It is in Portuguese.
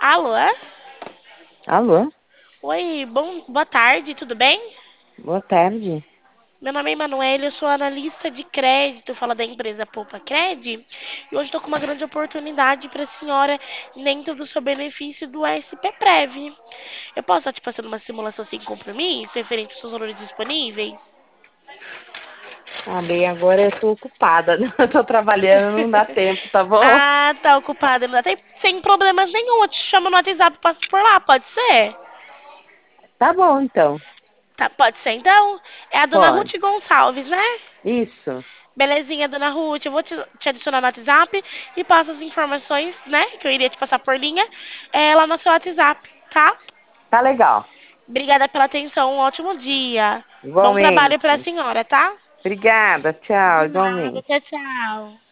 Alô? Alô? Oi, boa tarde, tudo bem? Boa tarde. Meu nome é Emanuele, eu sou analista de crédito, fala da empresa Poupa Cred, e hoje estou com uma grande oportunidade para a senhora dentro do seu benefício do SP Prev. Eu posso estar te passando uma simulação sem compromisso, referente aos seus valores disponíveis? Ah, bem, agora eu tô ocupada, né? Eu tô trabalhando, não dá tempo, tá bom? Ah, tá ocupada, não dá tempo? Sem problemas nenhum, eu te chamo no WhatsApp, passo por lá, pode ser? Tá bom, então. Tá, pode ser então? É a dona Ruth Pode. Gonçalves, né? Isso. Belezinha, dona Ruth, eu vou te adicionar no WhatsApp e passo as informações, né, que eu iria te passar por linha, lá no seu WhatsApp, tá? Tá legal. Obrigada pela atenção, um ótimo dia. Bom trabalho para a Igualmente. senhora, tá? Obrigada, De tchau, nada, igualmente. tchau, tchau.